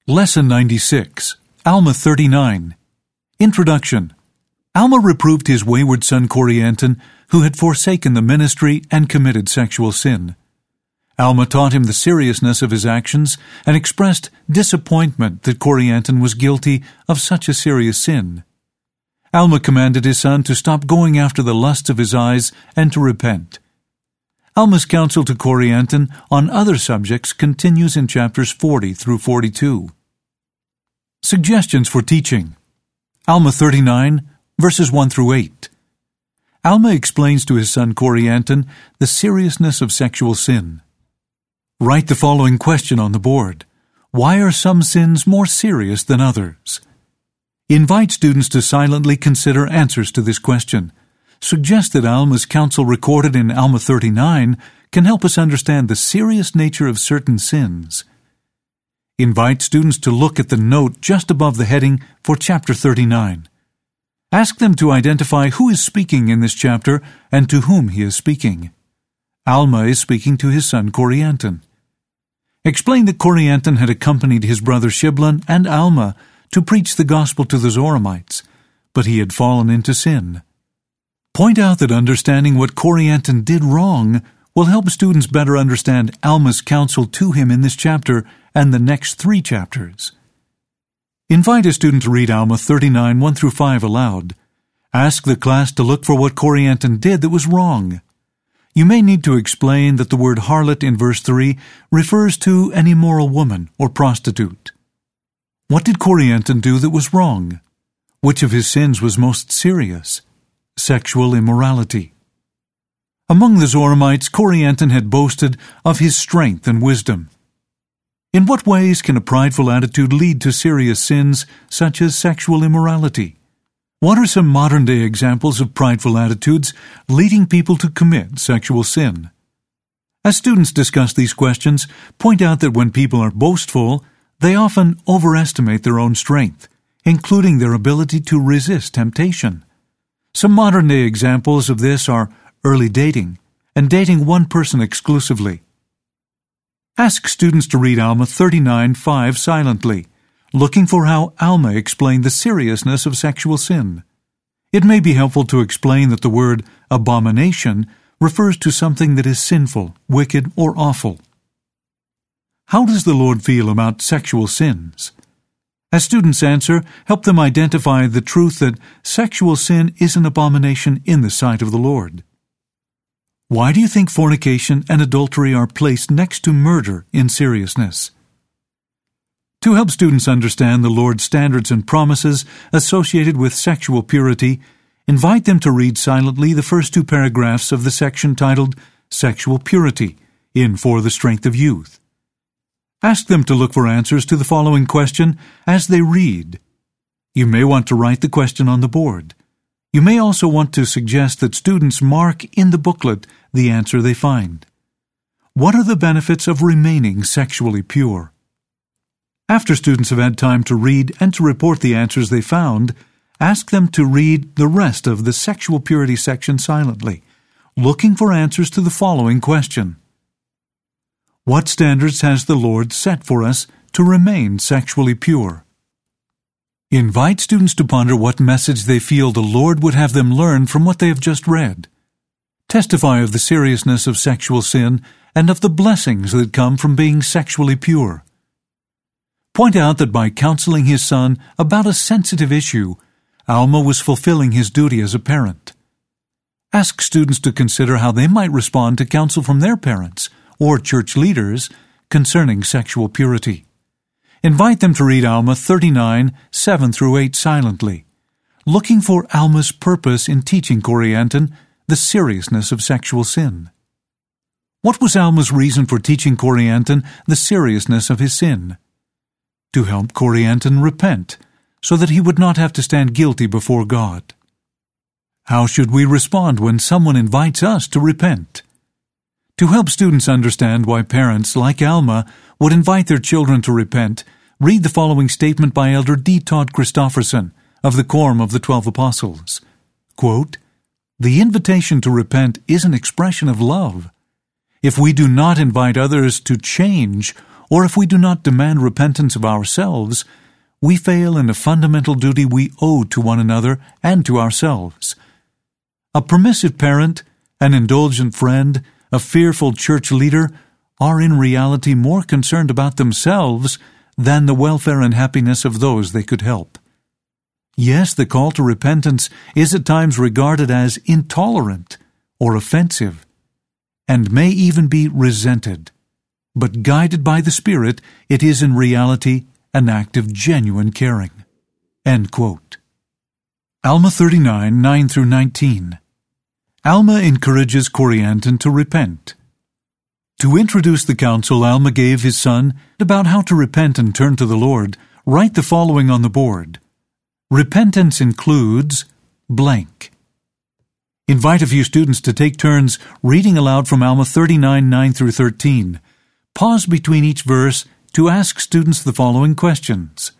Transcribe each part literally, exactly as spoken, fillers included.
Lesson ninety-six, Alma thirty-nine. Introduction. Alma reproved his wayward son Corianton, who had forsaken the ministry and committed sexual sin. Alma taught him the seriousness of his actions and expressed disappointment that Corianton was guilty of such a serious sin. Alma commanded his son to stop going after the lusts of his eyes and to repent. Alma's counsel to Corianton on other subjects continues in chapters forty through forty-two. Suggestions for teaching. Alma thirty-nine, verses one through eight. Alma explains to his son Corianton the seriousness of sexual sin. Write the following question on the board. Why are some sins more serious than others? Invite students to silently consider answers to this question. Suggest that Alma's counsel recorded in Alma thirty-nine can help us understand the serious nature of certain sins. Invite students to look at the note just above the heading for chapter thirty-nine. Ask them to identify who is speaking in this chapter and to whom he is speaking. Alma is speaking to his son Corianton. Explain that Corianton had accompanied his brother Shiblon and Alma to preach the gospel to the Zoramites, but he had fallen into sin. Point out that understanding what Corianton did wrong will help students better understand Alma's counsel to him in this chapter and the next three chapters. Invite a student to read Alma thirty-nine, one through five aloud. Ask the class to look for what Corianton did that was wrong. You may need to explain that the word harlot in verse three refers to an immoral woman or prostitute. What did Corianton do that was wrong? Which of his sins was most serious? Sexual immorality. Among the Zoramites, Corianton had boasted of his strength and wisdom. In what ways can a prideful attitude lead to serious sins such as sexual immorality? What are some modern-day examples of prideful attitudes leading people to commit sexual sin? As students discuss these questions, point out that when people are boastful, they often overestimate their own strength, including their ability to resist temptation. Some modern-day examples of this are early dating and dating one person exclusively. Ask students to read Alma thirty-nine, five silently, looking for how Alma explained the seriousness of sexual sin. It may be helpful to explain that the word abomination refers to something that is sinful, wicked, or awful. How does the Lord feel about sexual sins? As students answer, help them identify the truth that sexual sin is an abomination in the sight of the Lord. Why do you think fornication and adultery are placed next to murder in seriousness? To help students understand the Lord's standards and promises associated with sexual purity, invite them to read silently the first two paragraphs of the section titled Sexual Purity in For the Strength of Youth. Ask them to look for answers to the following question as they read. You may want to write the question on the board. You may also want to suggest that students mark in the booklet the answer they find. What are the benefits of remaining sexually pure? After students have had time to read and to report the answers they found, ask them to read the rest of the sexual purity section silently, looking for answers to the following question. What standards has the Lord set for us to remain sexually pure? Invite students to ponder what message they feel the Lord would have them learn from what they have just read. Testify of the seriousness of sexual sin and of the blessings that come from being sexually pure. Point out that by counseling his son about a sensitive issue, Alma was fulfilling his duty as a parent. Ask students to consider how they might respond to counsel from their parents or church leaders concerning sexual purity. Invite them to read Alma thirty-nine, seven through eight silently, looking for Alma's purpose in teaching Corianton the seriousness of sexual sin. What was Alma's reason for teaching Corianton the seriousness of his sin? To help Corianton repent, so that he would not have to stand guilty before God. How should we respond when someone invites us to repent? To help students understand why parents, like Alma, would invite their children to repent, read the following statement by Elder D. Todd Christofferson of the Quorum of the Twelve Apostles. Quote, "The invitation to repent is an expression of love. If we do not invite others to change or if we do not demand repentance of ourselves, we fail in a fundamental duty we owe to one another and to ourselves. A permissive parent, an indulgent friend, a fearful church leader are in reality more concerned about themselves than the welfare and happiness of those they could help. Yes, the call to repentance is at times regarded as intolerant or offensive, and may even be resented. But guided by the Spirit, it is in reality an act of genuine caring. End quote. Alma thirty-nine, nine through nineteen. Alma encourages Corianton to repent. To introduce the counsel Alma gave his son about how to repent and turn to the Lord, write the following on the board. Repentance includes blank. Invite a few students to take turns reading aloud from Alma thirty-nine, nine through thirteen. Pause between each verse to ask students the following questions.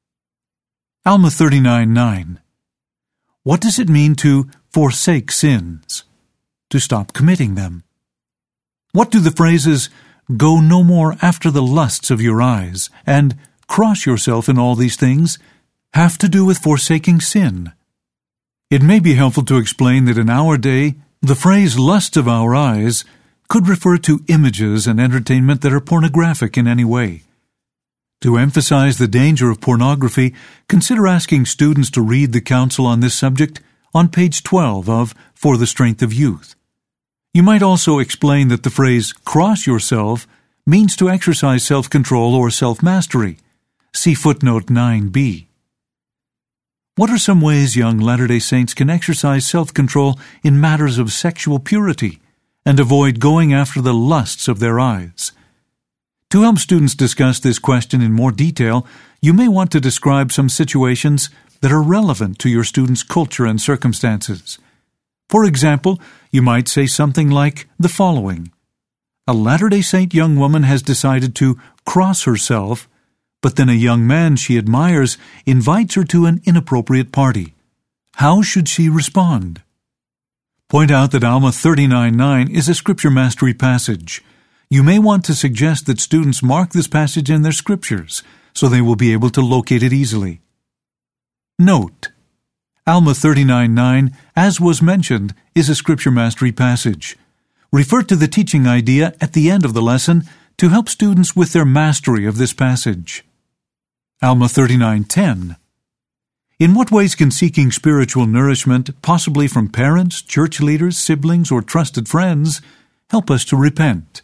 Alma thirty-nine, nine. What does it mean to forsake sins? To stop committing them. What do the phrases, go no more after the lusts of your eyes, and cross yourself in all these things, have to do with forsaking sin? It may be helpful to explain that in our day, the phrase lust of our eyes could refer to images and entertainment that are pornographic in any way. To emphasize the danger of pornography, consider asking students to read the counsel on this subject on page twelve of For the Strength of Youth. You might also explain that the phrase cross yourself means to exercise self-control or self-mastery. See footnote nine b. What are some ways young Latter-day Saints can exercise self-control in matters of sexual purity and avoid going after the lusts of their eyes? To help students discuss this question in more detail, you may want to describe some situations that are relevant to your students' culture and circumstances. For example, you might say something like the following. A Latter-day Saint young woman has decided to cross herself, but then a young man she admires invites her to an inappropriate party. How should she respond? Point out that Alma thirty-nine, nine is a Scripture Mastery passage. You may want to suggest that students mark this passage in their scriptures, so they will be able to locate it easily. Note: Alma thirty-nine, nine, as was mentioned, is a Scripture Mastery passage. Refer to the teaching idea at the end of the lesson to help students with their mastery of this passage. Alma thirty-nine, ten. In what ways can seeking spiritual nourishment, possibly from parents, church leaders, siblings, or trusted friends, help us to repent?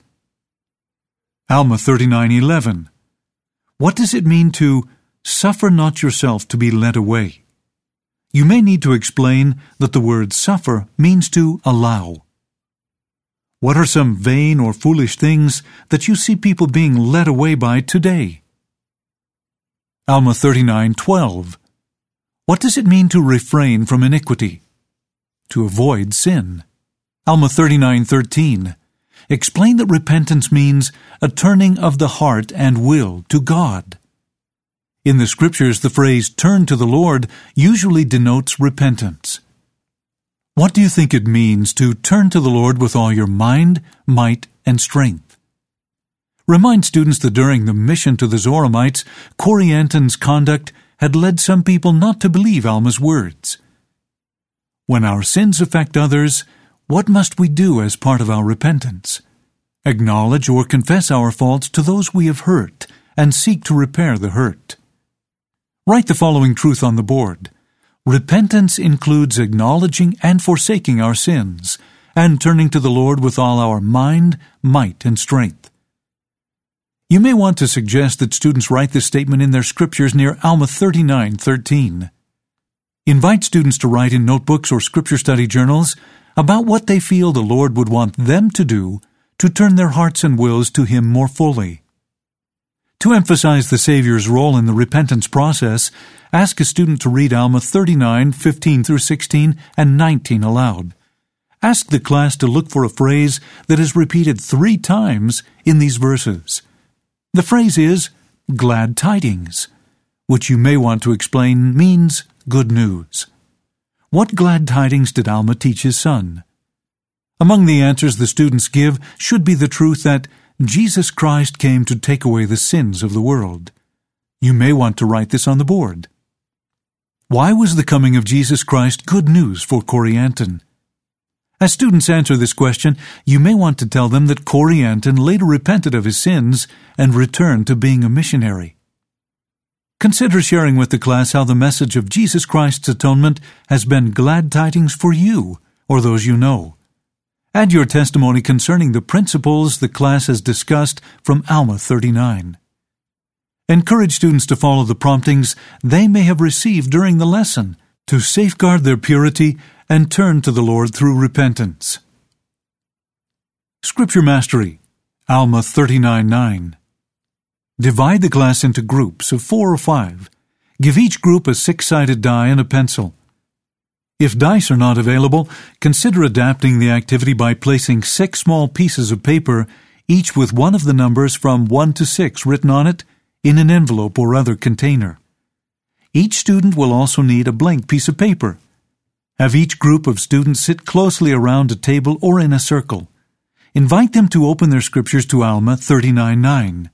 Alma thirty-nine, eleven. What does it mean to suffer not yourself to be led away? You may need to explain that the word suffer means to allow. What are some vain or foolish things that you see people being led away by today? Alma thirty-nine, twelve. What does it mean to refrain from iniquity? To avoid sin. Alma thirty-nine, thirteen. Explain that repentance means a turning of the heart and will to God. In the Scriptures, the phrase turn to the Lord usually denotes repentance. What do you think it means to turn to the Lord with all your mind, might, and strength? Remind students that during the mission to the Zoramites, Corianton's conduct had led some people not to believe Alma's words. When our sins affect others, what must we do as part of our repentance? Acknowledge or confess our faults to those we have hurt and seek to repair the hurt. Write the following truth on the board. Repentance includes acknowledging and forsaking our sins and turning to the Lord with all our mind, might, and strength. You may want to suggest that students write this statement in their scriptures near Alma thirty-nine, thirteen. Invite students to write in notebooks or scripture study journals about what they feel the Lord would want them to do to turn their hearts and wills to Him more fully. To emphasize the Savior's role in the repentance process, ask a student to read Alma thirty-nine, fifteen through sixteen and nineteen aloud. Ask the class to look for a phrase that is repeated three times in these verses. The phrase is glad tidings, which you may want to explain means good news. What glad tidings did Alma teach his son? Among the answers the students give should be the truth that Jesus Christ came to take away the sins of the world. You may want to write this on the board. Why was the coming of Jesus Christ good news for Corianton? As students answer this question, you may want to tell them that Corianton later repented of his sins and returned to being a missionary. Consider sharing with the class how the message of Jesus Christ's atonement has been glad tidings for you or those you know. Add your testimony concerning the principles the class has discussed from Alma thirty-nine. Encourage students to follow the promptings they may have received during the lesson to safeguard their purity and turn to the Lord through repentance. Scripture Mastery, Alma thirty-nine nine. Divide the class into groups of four or five. Give each group a six-sided die and a pencil. If dice are not available, consider adapting the activity by placing six small pieces of paper, each with one of the numbers from one to six written on it, in an envelope or other container. Each student will also need a blank piece of paper. Have each group of students sit closely around a table or in a circle. Invite them to open their scriptures to Alma thirty-nine nine.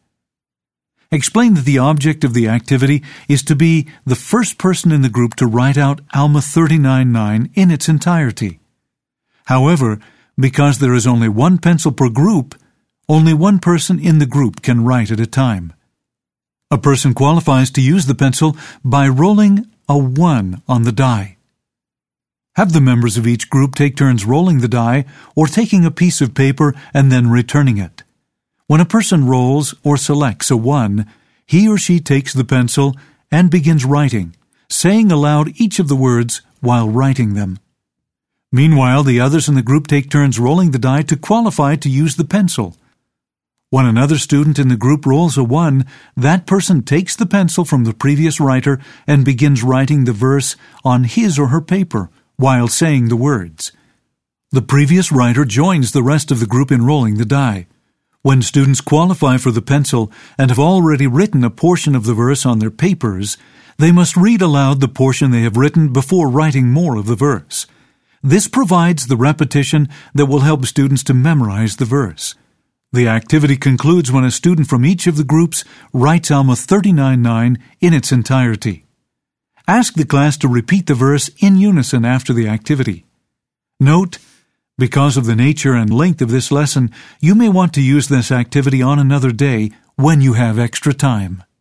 Explain that the object of the activity is to be the first person in the group to write out Alma thirty-nine nine in its entirety. However, because there is only one pencil per group, only one person in the group can write at a time. A person qualifies to use the pencil by rolling a one on the die. Have the members of each group take turns rolling the die or taking a piece of paper and then returning it. When a person rolls or selects a one, he or she takes the pencil and begins writing, saying aloud each of the words while writing them. Meanwhile, the others in the group take turns rolling the die to qualify to use the pencil. When another student in the group rolls a one, that person takes the pencil from the previous writer and begins writing the verse on his or her paper while saying the words. The previous writer joins the rest of the group in rolling the die. When students qualify for the pencil and have already written a portion of the verse on their papers, they must read aloud the portion they have written before writing more of the verse. This provides the repetition that will help students to memorize the verse. The activity concludes when a student from each of the groups writes Alma thirty-nine nine in its entirety. Ask the class to repeat the verse in unison after the activity. Note, because of the nature and length of this lesson, you may want to use this activity on another day when you have extra time.